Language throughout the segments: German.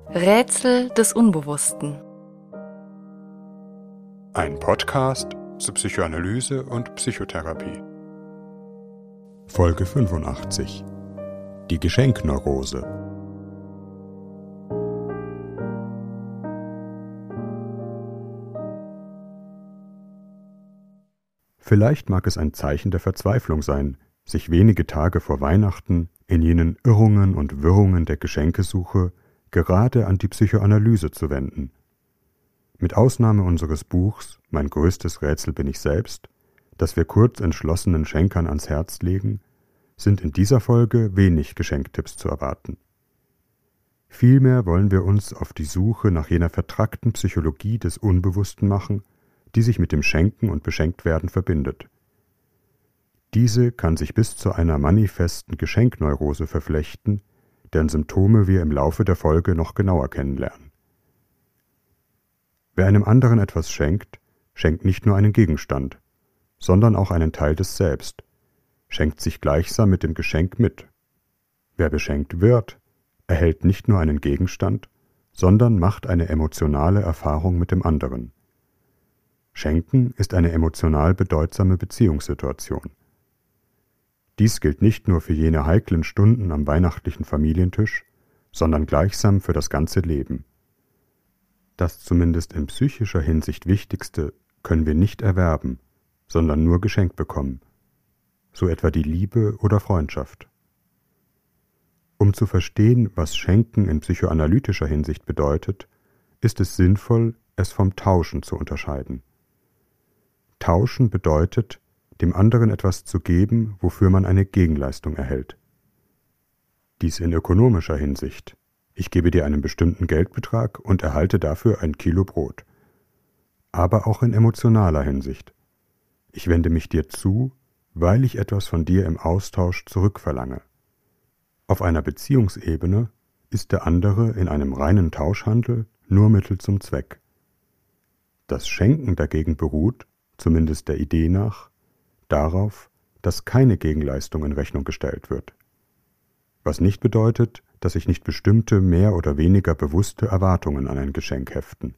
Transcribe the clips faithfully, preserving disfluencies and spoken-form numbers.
Rätsel des Unbewussten. Ein Podcast zur Psychoanalyse und Psychotherapie. Folge fünfundachtzig. Die Geschenkneurose. Vielleicht mag es ein Zeichen der Verzweiflung sein, sich wenige Tage vor Weihnachten in jenen Irrungen und Wirrungen der Geschenkesuche gerade an die Psychoanalyse zu wenden. Mit Ausnahme unseres Buchs »Mein größtes Rätsel bin ich selbst«, das wir kurz entschlossenen Schenkern ans Herz legen, sind in dieser Folge wenig Geschenktipps zu erwarten. Vielmehr wollen wir uns auf die Suche nach jener vertrackten Psychologie des Unbewussten machen, die sich mit dem Schenken und Beschenktwerden verbindet. Diese kann sich bis zu einer manifesten Geschenkneurose verflechten, deren Symptome wir im Laufe der Folge noch genauer kennenlernen. Wer einem anderen etwas schenkt, schenkt nicht nur einen Gegenstand, sondern auch einen Teil des Selbst, schenkt sich gleichsam mit dem Geschenk mit. Wer beschenkt wird, erhält nicht nur einen Gegenstand, sondern macht eine emotionale Erfahrung mit dem anderen. Schenken ist eine emotional bedeutsame Beziehungssituation. Dies gilt nicht nur für jene heiklen Stunden am weihnachtlichen Familientisch, sondern gleichsam für das ganze Leben. Das zumindest in psychischer Hinsicht Wichtigste können wir nicht erwerben, sondern nur geschenkt bekommen, so etwa die Liebe oder Freundschaft. Um zu verstehen, was Schenken in psychoanalytischer Hinsicht bedeutet, ist es sinnvoll, es vom Tauschen zu unterscheiden. Tauschen bedeutet, dem anderen etwas zu geben, wofür man eine Gegenleistung erhält. Dies in ökonomischer Hinsicht. Ich gebe dir einen bestimmten Geldbetrag und erhalte dafür ein Kilo Brot. Aber auch in emotionaler Hinsicht. Ich wende mich dir zu, weil ich etwas von dir im Austausch zurückverlange. Auf einer Beziehungsebene ist der andere in einem reinen Tauschhandel nur Mittel zum Zweck. Das Schenken dagegen beruht, zumindest der Idee nach, darauf, dass keine Gegenleistung in Rechnung gestellt wird. Was nicht bedeutet, dass sich nicht bestimmte mehr oder weniger bewusste Erwartungen an ein Geschenk heften.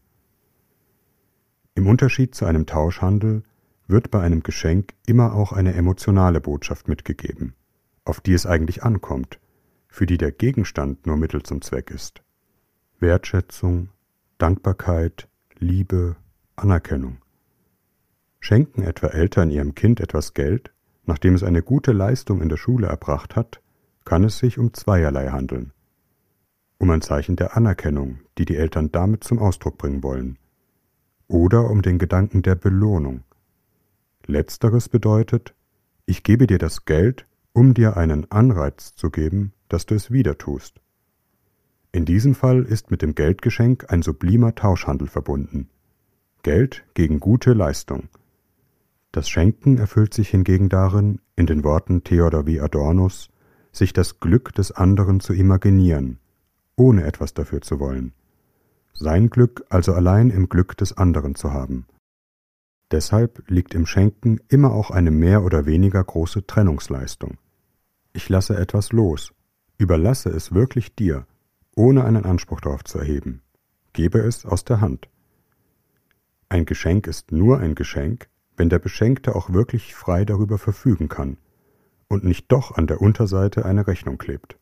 Im Unterschied zu einem Tauschhandel wird bei einem Geschenk immer auch eine emotionale Botschaft mitgegeben, auf die es eigentlich ankommt, für die der Gegenstand nur Mittel zum Zweck ist. Wertschätzung, Dankbarkeit, Liebe, Anerkennung. Schenken etwa Eltern ihrem Kind etwas Geld, nachdem es eine gute Leistung in der Schule erbracht hat, kann es sich um zweierlei handeln. Um ein Zeichen der Anerkennung, die die Eltern damit zum Ausdruck bringen wollen, oder um den Gedanken der Belohnung. Letzteres bedeutet, ich gebe dir das Geld, um dir einen Anreiz zu geben, dass du es wieder tust. In diesem Fall ist mit dem Geldgeschenk ein sublimer Tauschhandel verbunden. Geld gegen gute Leistung. Das Schenken erfüllt sich hingegen darin, in den Worten Theodor W. Adornos, sich das Glück des anderen zu imaginieren, ohne etwas dafür zu wollen. Sein Glück also allein im Glück des anderen zu haben. Deshalb liegt im Schenken immer auch eine mehr oder weniger große Trennungsleistung. Ich lasse etwas los, überlasse es wirklich dir, ohne einen Anspruch darauf zu erheben, gebe es aus der Hand. Ein Geschenk ist nur ein Geschenk, wenn der Beschenkte auch wirklich frei darüber verfügen kann und nicht doch an der Unterseite eine Rechnung klebt.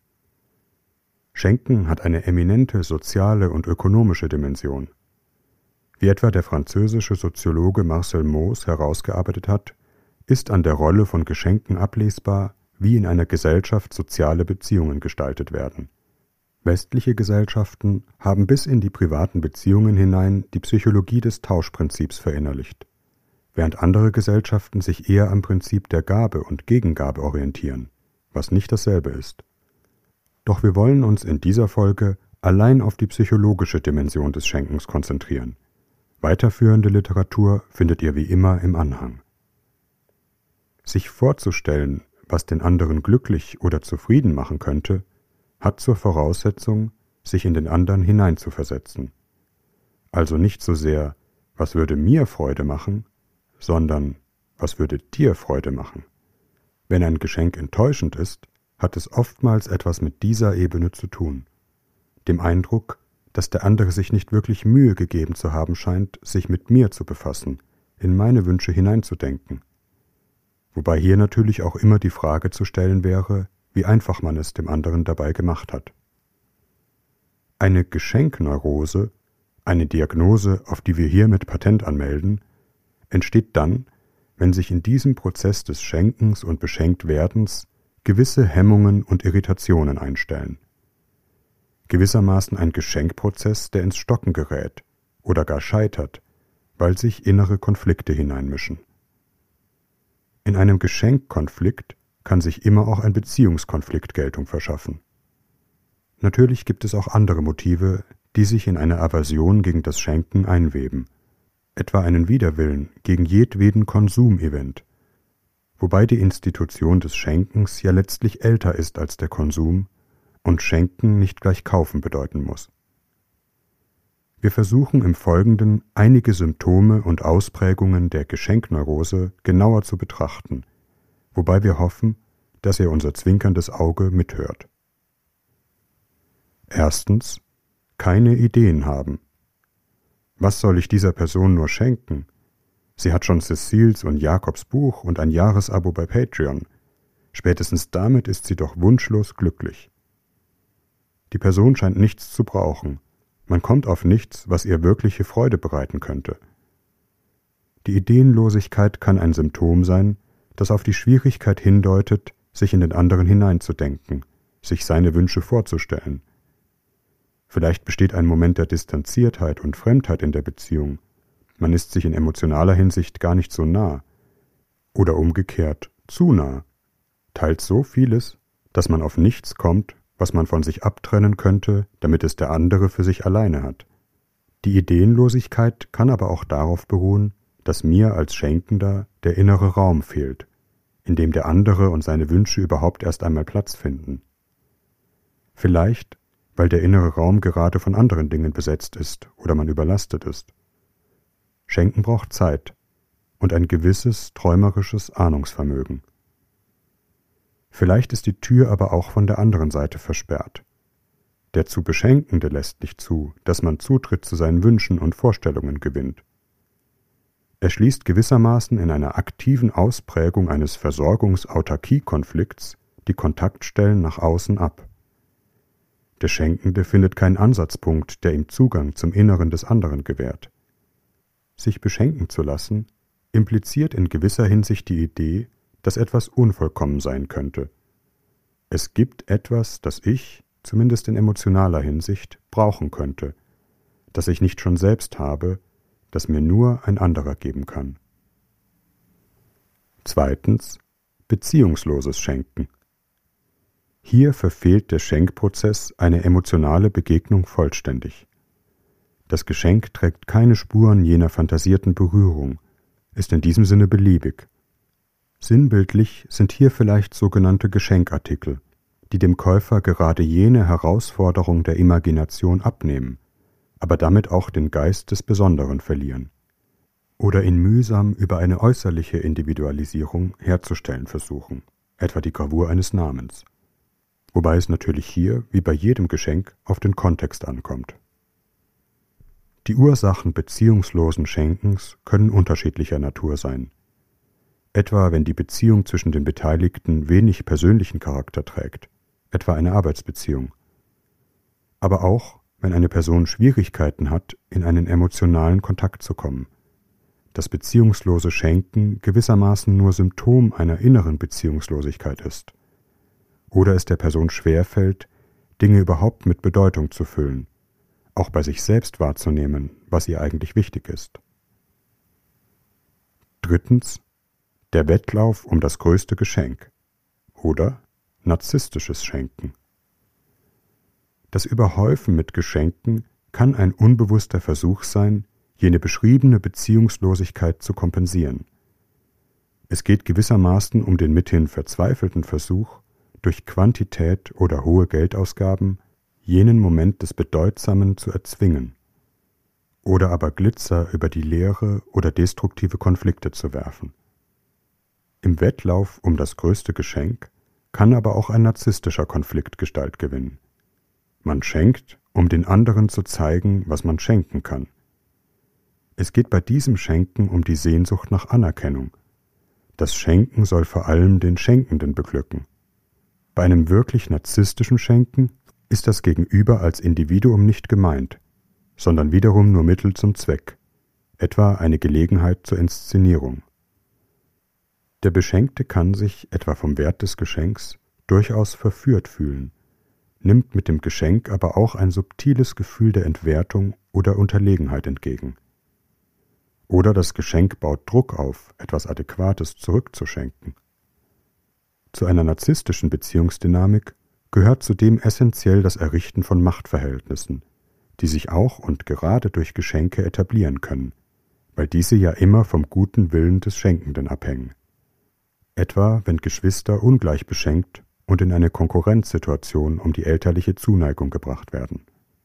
Schenken hat eine eminente soziale und ökonomische Dimension. Wie etwa der französische Soziologe Marcel Mauss herausgearbeitet hat, ist an der Rolle von Geschenken ablesbar, wie in einer Gesellschaft soziale Beziehungen gestaltet werden. Westliche Gesellschaften haben bis in die privaten Beziehungen hinein die Psychologie des Tauschprinzips verinnerlicht, während andere Gesellschaften sich eher am Prinzip der Gabe und Gegengabe orientieren, was nicht dasselbe ist. Doch wir wollen uns in dieser Folge allein auf die psychologische Dimension des Schenkens konzentrieren. Weiterführende Literatur findet ihr wie immer im Anhang. Sich vorzustellen, was den anderen glücklich oder zufrieden machen könnte, hat zur Voraussetzung, sich in den anderen hineinzuversetzen. Also nicht so sehr, was würde mir Freude machen, sondern was würde dir Freude machen? Wenn ein Geschenk enttäuschend ist, hat es oftmals etwas mit dieser Ebene zu tun, dem Eindruck, dass der andere sich nicht wirklich Mühe gegeben zu haben scheint, sich mit mir zu befassen, in meine Wünsche hineinzudenken. Wobei hier natürlich auch immer die Frage zu stellen wäre, wie einfach man es dem anderen dabei gemacht hat. Eine Geschenkneurose, eine Diagnose, auf die wir hier mit Patent anmelden, entsteht dann, wenn sich in diesem Prozess des Schenkens und Beschenktwerdens gewisse Hemmungen und Irritationen einstellen. Gewissermaßen ein Geschenkprozess, der ins Stocken gerät oder gar scheitert, weil sich innere Konflikte hineinmischen. In einem Geschenkkonflikt kann sich immer auch ein Beziehungskonflikt Geltung verschaffen. Natürlich gibt es auch andere Motive, die sich in eine Aversion gegen das Schenken einweben, etwa einen Widerwillen gegen jedweden Konsumevent, wobei die Institution des Schenkens ja letztlich älter ist als der Konsum und Schenken nicht gleich kaufen bedeuten muss. Wir versuchen im Folgenden einige Symptome und Ausprägungen der Geschenkneurose genauer zu betrachten, wobei wir hoffen, dass ihr unser zwinkerndes Auge mithört. Erstens, keine Ideen haben. Was soll ich dieser Person nur schenken? Sie hat schon Cecils und Jakobs Buch und ein Jahresabo bei Patreon. Spätestens damit ist sie doch wunschlos glücklich. Die Person scheint nichts zu brauchen. Man kommt auf nichts, was ihr wirkliche Freude bereiten könnte. Die Ideenlosigkeit kann ein Symptom sein, das auf die Schwierigkeit hindeutet, sich in den anderen hineinzudenken, sich seine Wünsche vorzustellen. Vielleicht besteht ein Moment der Distanziertheit und Fremdheit in der Beziehung. Man ist sich in emotionaler Hinsicht gar nicht so nah. Oder umgekehrt, zu nah. Teilt so vieles, dass man auf nichts kommt, was man von sich abtrennen könnte, damit es der andere für sich alleine hat. Die Ideenlosigkeit kann aber auch darauf beruhen, dass mir als Schenkender der innere Raum fehlt, in dem der andere und seine Wünsche überhaupt erst einmal Platz finden. Vielleicht, weil der innere Raum gerade von anderen Dingen besetzt ist oder man überlastet ist. Schenken braucht Zeit und ein gewisses träumerisches Ahnungsvermögen. Vielleicht ist die Tür aber auch von der anderen Seite versperrt. Der zu Beschenkende lässt nicht zu, dass man Zutritt zu seinen Wünschen und Vorstellungen gewinnt. Er schließt gewissermaßen in einer aktiven Ausprägung eines Versorgungs-Autarkie-Konflikts die Kontaktstellen nach außen ab. Der Schenkende findet keinen Ansatzpunkt, der ihm Zugang zum Inneren des anderen gewährt. Sich beschenken zu lassen, impliziert in gewisser Hinsicht die Idee, dass etwas unvollkommen sein könnte. Es gibt etwas, das ich, zumindest in emotionaler Hinsicht, brauchen könnte, das ich nicht schon selbst habe, das mir nur ein anderer geben kann. Zweitens, beziehungsloses Schenken. Hier verfehlt der Schenkprozess eine emotionale Begegnung vollständig. Das Geschenk trägt keine Spuren jener fantasierten Berührung, ist in diesem Sinne beliebig. Sinnbildlich sind hier vielleicht sogenannte Geschenkartikel, die dem Käufer gerade jene Herausforderung der Imagination abnehmen, aber damit auch den Geist des Besonderen verlieren, oder ihn mühsam über eine äußerliche Individualisierung herzustellen versuchen, etwa die Gravur eines Namens, wobei es natürlich hier, wie bei jedem Geschenk, auf den Kontext ankommt. Die Ursachen beziehungslosen Schenkens können unterschiedlicher Natur sein, etwa wenn die Beziehung zwischen den Beteiligten wenig persönlichen Charakter trägt, etwa eine Arbeitsbeziehung. Aber auch, wenn eine Person Schwierigkeiten hat, in einen emotionalen Kontakt zu kommen, das beziehungslose Schenken gewissermaßen nur Symptom einer inneren Beziehungslosigkeit ist, oder es der Person schwerfällt, Dinge überhaupt mit Bedeutung zu füllen, auch bei sich selbst wahrzunehmen, was ihr eigentlich wichtig ist. Drittens, der Wettlauf um das größte Geschenk oder narzisstisches Schenken. Das Überhäufen mit Geschenken kann ein unbewusster Versuch sein, jene beschriebene Beziehungslosigkeit zu kompensieren. Es geht gewissermaßen um den mithin verzweifelten Versuch, durch Quantität oder hohe Geldausgaben jenen Moment des Bedeutsamen zu erzwingen oder aber Glitzer über die leere oder destruktive Konflikte zu werfen. Im Wettlauf um das größte Geschenk kann aber auch ein narzisstischer Konflikt Gestalt gewinnen. Man schenkt um den anderen zu zeigen, was man schenken kann. Es geht bei diesem Schenken um die Sehnsucht nach Anerkennung. Das Schenken soll vor allem den Schenkenden beglücken. Bei einem wirklich narzisstischen Schenken ist das Gegenüber als Individuum nicht gemeint, sondern wiederum nur Mittel zum Zweck, etwa eine Gelegenheit zur Inszenierung. Der Beschenkte kann sich, etwa vom Wert des Geschenks, durchaus verführt fühlen, nimmt mit dem Geschenk aber auch ein subtiles Gefühl der Entwertung oder Unterlegenheit entgegen. Oder das Geschenk baut Druck auf, etwas Adäquates zurückzuschenken. Zu einer narzisstischen Beziehungsdynamik gehört zudem essentiell das Errichten von Machtverhältnissen, die sich auch und gerade durch Geschenke etablieren können, weil diese ja immer vom guten Willen des Schenkenden abhängen. Etwa wenn Geschwister ungleich beschenkt und in eine Konkurrenzsituation um die elterliche Zuneigung gebracht werden.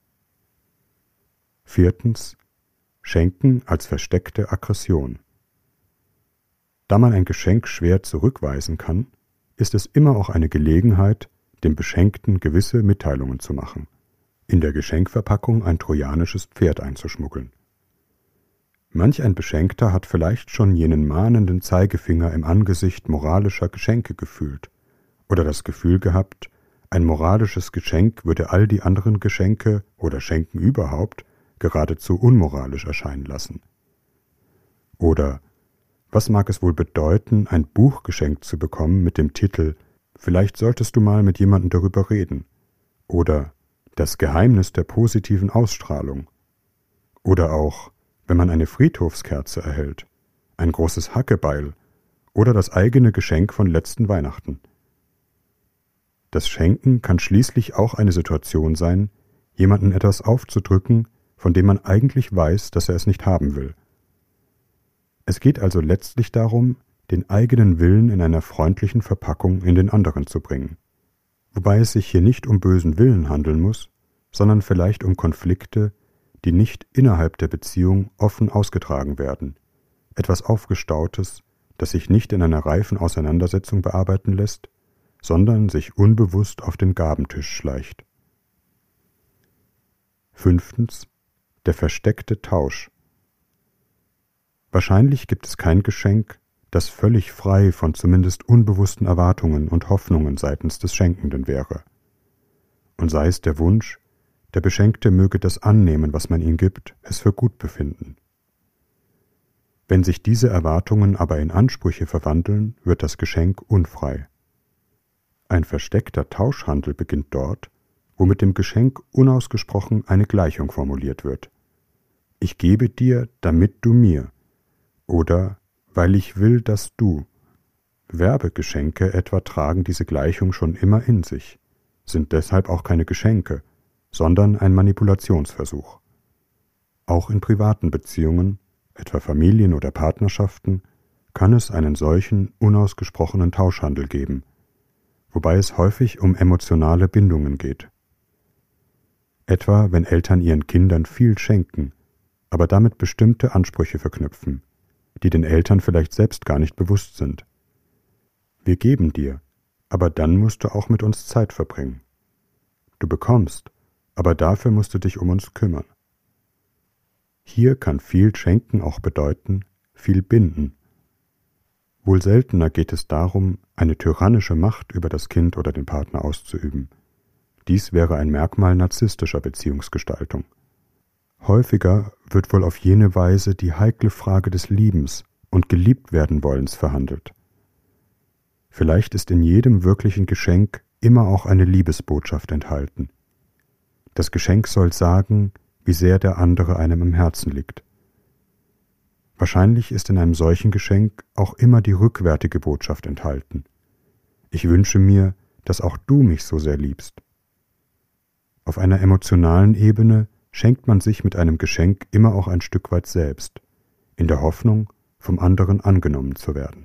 Viertens. Schenken als versteckte Aggression. Da man ein Geschenk schwer zurückweisen kann, ist es immer auch eine Gelegenheit, dem Beschenkten gewisse Mitteilungen zu machen, in der Geschenkverpackung ein trojanisches Pferd einzuschmuggeln. Manch ein Beschenkter hat vielleicht schon jenen mahnenden Zeigefinger im Angesicht moralischer Geschenke gefühlt oder das Gefühl gehabt, ein moralisches Geschenk würde all die anderen Geschenke oder Schenken überhaupt geradezu unmoralisch erscheinen lassen. Oder was mag es wohl bedeuten, ein Buch geschenkt zu bekommen mit dem Titel »Vielleicht solltest du mal mit jemandem darüber reden« oder »Das Geheimnis der positiven Ausstrahlung« oder auch, wenn man eine Friedhofskerze erhält, ein großes Hackebeil oder das eigene Geschenk von letzten Weihnachten. Das Schenken kann schließlich auch eine Situation sein, jemandem etwas aufzudrücken, von dem man eigentlich weiß, dass er es nicht haben will. Es geht also letztlich darum, den eigenen Willen in einer freundlichen Verpackung in den anderen zu bringen. Wobei es sich hier nicht um bösen Willen handeln muss, sondern vielleicht um Konflikte, die nicht innerhalb der Beziehung offen ausgetragen werden, etwas Aufgestautes, das sich nicht in einer reifen Auseinandersetzung bearbeiten lässt, sondern sich unbewusst auf den Gabentisch schleicht. Fünftens. Der versteckte Tausch. Wahrscheinlich gibt es kein Geschenk, das völlig frei von zumindest unbewussten Erwartungen und Hoffnungen seitens des Schenkenden wäre. Und sei es der Wunsch, der Beschenkte möge das annehmen, was man ihm gibt, es für gut befinden. Wenn sich diese Erwartungen aber in Ansprüche verwandeln, wird das Geschenk unfrei. Ein versteckter Tauschhandel beginnt dort, wo mit dem Geschenk unausgesprochen eine Gleichung formuliert wird. Ich gebe dir, damit du mir, oder weil ich will, dass du. Werbegeschenke etwa tragen diese Gleichung schon immer in sich, sind deshalb auch keine Geschenke, sondern ein Manipulationsversuch. Auch in privaten Beziehungen, etwa Familien oder Partnerschaften, kann es einen solchen unausgesprochenen Tauschhandel geben, wobei es häufig um emotionale Bindungen geht. Etwa wenn Eltern ihren Kindern viel schenken, aber damit bestimmte Ansprüche verknüpfen, die den Eltern vielleicht selbst gar nicht bewusst sind. Wir geben dir, aber dann musst du auch mit uns Zeit verbringen. Du bekommst, aber dafür musst du dich um uns kümmern. Hier kann viel Schenken auch bedeuten, viel binden. Wohl seltener geht es darum, eine tyrannische Macht über das Kind oder den Partner auszuüben. Dies wäre ein Merkmal narzisstischer Beziehungsgestaltung. Häufiger wird wohl auf jene Weise die heikle Frage des Liebens und Geliebtwerdenwollens verhandelt. Vielleicht ist in jedem wirklichen Geschenk immer auch eine Liebesbotschaft enthalten. Das Geschenk soll sagen, wie sehr der andere einem im Herzen liegt. Wahrscheinlich ist in einem solchen Geschenk auch immer die rückwärtige Botschaft enthalten. Ich wünsche mir, dass auch du mich so sehr liebst. Auf einer emotionalen Ebene schenkt man sich mit einem Geschenk immer auch ein Stück weit selbst, in der Hoffnung, vom anderen angenommen zu werden.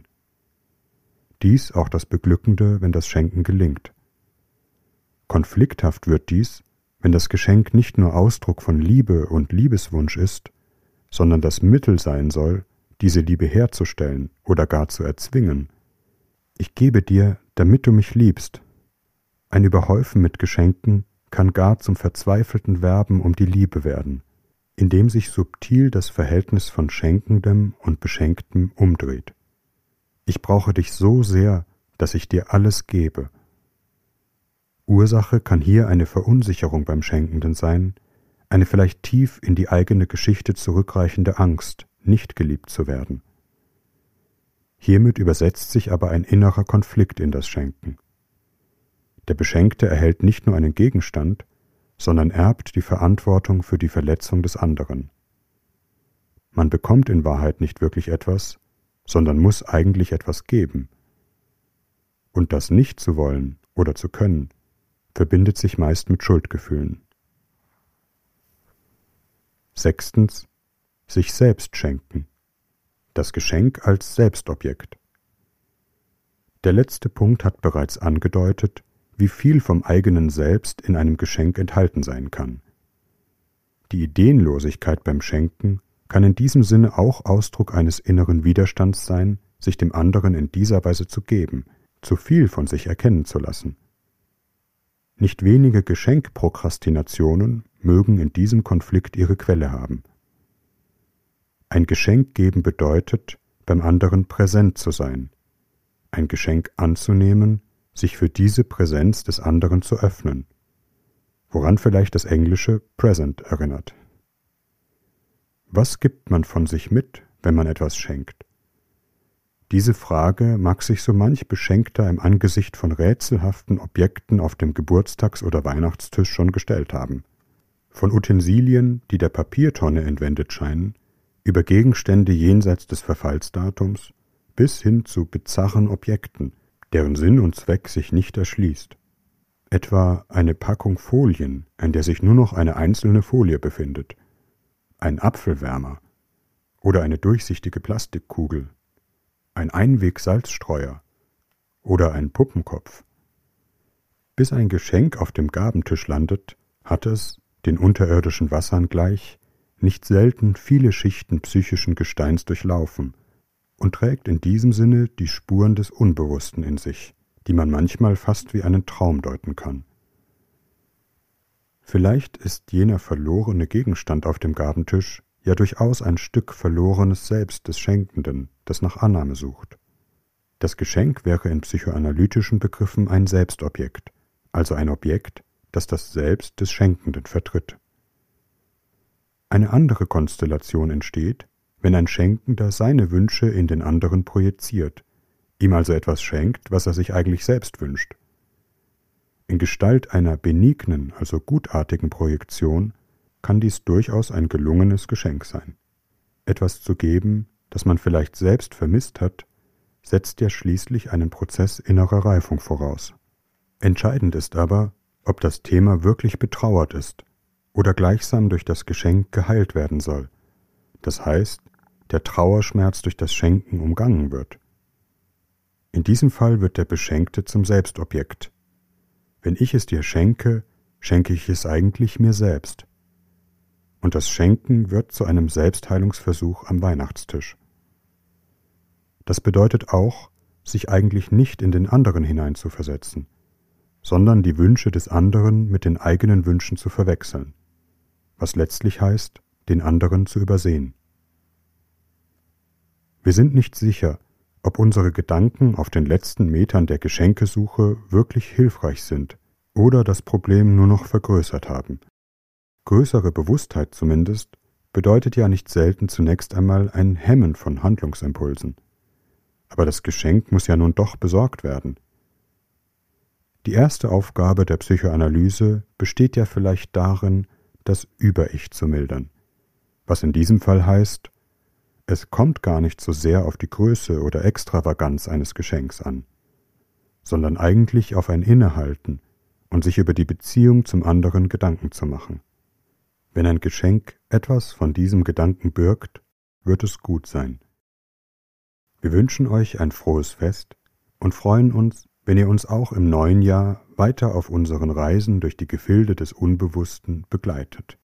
Dies auch das Beglückende, wenn das Schenken gelingt. Konflikthaft wird dies, wenn das Geschenk nicht nur Ausdruck von Liebe und Liebeswunsch ist, sondern das Mittel sein soll, diese Liebe herzustellen oder gar zu erzwingen. Ich gebe dir, damit du mich liebst. Ein Überhäufen mit Geschenken kann gar zum verzweifelten Werben um die Liebe werden, indem sich subtil das Verhältnis von Schenkendem und Beschenktem umdreht. Ich brauche dich so sehr, dass ich dir alles gebe. Ursache kann hier eine Verunsicherung beim Schenkenden sein, eine vielleicht tief in die eigene Geschichte zurückreichende Angst, nicht geliebt zu werden. Hiermit übersetzt sich aber ein innerer Konflikt in das Schenken. Der Beschenkte erhält nicht nur einen Gegenstand, sondern erbt die Verantwortung für die Verletzung des anderen. Man bekommt in Wahrheit nicht wirklich etwas, sondern muss eigentlich etwas geben. Und das nicht zu wollen oder zu können, verbindet sich meist mit Schuldgefühlen. Sechstens, sich selbst schenken. Das Geschenk als Selbstobjekt. Der letzte Punkt hat bereits angedeutet, wie viel vom eigenen Selbst in einem Geschenk enthalten sein kann. Die Ideenlosigkeit beim Schenken kann in diesem Sinne auch Ausdruck eines inneren Widerstands sein, sich dem anderen in dieser Weise zu geben, zu viel von sich erkennen zu lassen. Nicht wenige Geschenkprokrastinationen mögen in diesem Konflikt ihre Quelle haben. Ein Geschenk geben bedeutet, beim anderen präsent zu sein, ein Geschenk anzunehmen, sich für diese Präsenz des anderen zu öffnen, woran vielleicht das englische present erinnert. Was gibt man von sich mit, wenn man etwas schenkt? Diese Frage mag sich so manch Beschenkter im Angesicht von rätselhaften Objekten auf dem Geburtstags- oder Weihnachtstisch schon gestellt haben. Von Utensilien, die der Papiertonne entwendet scheinen, über Gegenstände jenseits des Verfallsdatums, bis hin zu bizarren Objekten, deren Sinn und Zweck sich nicht erschließt. Etwa eine Packung Folien, an der sich nur noch eine einzelne Folie befindet, ein Apfelwärmer oder eine durchsichtige Plastikkugel, ein Einweg-Salzstreuer oder ein Puppenkopf. Bis ein Geschenk auf dem Gabentisch landet, hat es, den unterirdischen Wassern gleich, nicht selten viele Schichten psychischen Gesteins durchlaufen und trägt in diesem Sinne die Spuren des Unbewussten in sich, die man manchmal fast wie einen Traum deuten kann. Vielleicht ist jener verlorene Gegenstand auf dem Gabentisch ja durchaus ein Stück verlorenes Selbst des Schenkenden, das nach Annahme sucht. Das Geschenk wäre in psychoanalytischen Begriffen ein Selbstobjekt, also ein Objekt, das das Selbst des Schenkenden vertritt. Eine andere Konstellation entsteht, wenn ein Schenkender seine Wünsche in den anderen projiziert, ihm also etwas schenkt, was er sich eigentlich selbst wünscht. In Gestalt einer benignen, also gutartigen Projektion kann dies durchaus ein gelungenes Geschenk sein. Etwas zu geben, das man vielleicht selbst vermisst hat, setzt ja schließlich einen Prozess innerer Reifung voraus. Entscheidend ist aber, ob das Thema wirklich betrauert ist oder gleichsam durch das Geschenk geheilt werden soll. Das heißt, der Trauerschmerz durch das Schenken umgangen wird. In diesem Fall wird der Beschenkte zum Selbstobjekt. Wenn ich es dir schenke, schenke ich es eigentlich mir selbst. Und das Schenken wird zu einem Selbstheilungsversuch am Weihnachtstisch. Das bedeutet auch, sich eigentlich nicht in den anderen hineinzuversetzen, sondern die Wünsche des anderen mit den eigenen Wünschen zu verwechseln, was letztlich heißt, den anderen zu übersehen. Wir sind nicht sicher, ob unsere Gedanken auf den letzten Metern der Geschenkesuche wirklich hilfreich sind oder das Problem nur noch vergrößert haben. Größere Bewusstheit zumindest bedeutet ja nicht selten zunächst einmal ein Hemmen von Handlungsimpulsen. Aber das Geschenk muss ja nun doch besorgt werden. Die erste Aufgabe der Psychoanalyse besteht ja vielleicht darin, das Über-Ich zu mildern, was in diesem Fall heißt, es kommt gar nicht so sehr auf die Größe oder Extravaganz eines Geschenks an, sondern eigentlich auf ein Innehalten und sich über die Beziehung zum anderen Gedanken zu machen. Wenn ein Geschenk etwas von diesem Gedanken birgt, wird es gut sein. Wir wünschen euch ein frohes Fest und freuen uns, wenn ihr uns auch im neuen Jahr weiter auf unseren Reisen durch die Gefilde des Unbewussten begleitet.